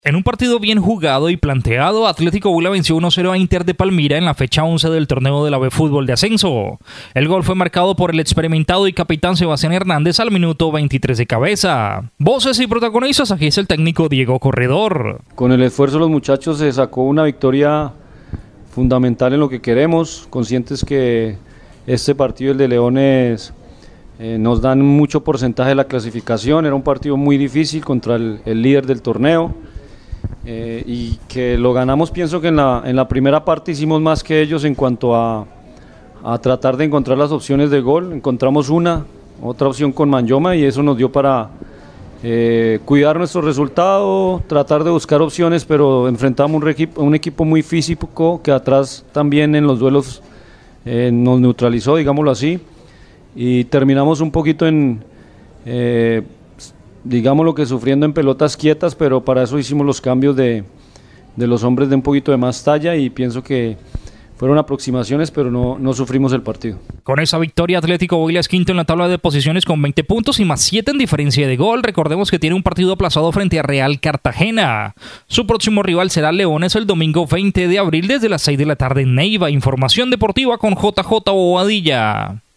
En un partido bien jugado y planteado, Atlético Huila venció 1-0 a Inter de Palmira en la fecha 11 del torneo de la B Fútbol de Ascenso. El gol fue marcado por el experimentado y capitán Sebastián Hernández al minuto 23 de cabeza. Voces y protagonistas, aquí es el técnico Diego Corredor. Con el esfuerzo de los muchachos se sacó una victoria fundamental en lo que queremos, conscientes que este partido, el de Leones, nos dan mucho porcentaje de la clasificación. Era un partido muy difícil contra el líder del torneo. Y que lo ganamos. Pienso que en la primera parte hicimos más que ellos en cuanto a tratar de encontrar las opciones de gol. Encontramos otra opción con Manyoma y eso nos dio para cuidar nuestro resultado, tratar de buscar opciones, pero enfrentamos un equipo muy físico que atrás también en los duelos nos neutralizó, digámoslo así, y terminamos un poquito digámoslo que sufriendo en pelotas quietas, pero para eso hicimos los cambios de los hombres de un poquito de más talla y pienso que fueron aproximaciones, pero no sufrimos el partido. Con esa victoria, Atlético Huila es quinto en la tabla de posiciones con 20 puntos y más 7 en diferencia de gol. Recordemos que tiene un partido aplazado frente a Real Cartagena. Su próximo rival será Leones el domingo 20 de abril desde las 6 de la tarde en Neiva. Información deportiva con JJ Bobadilla.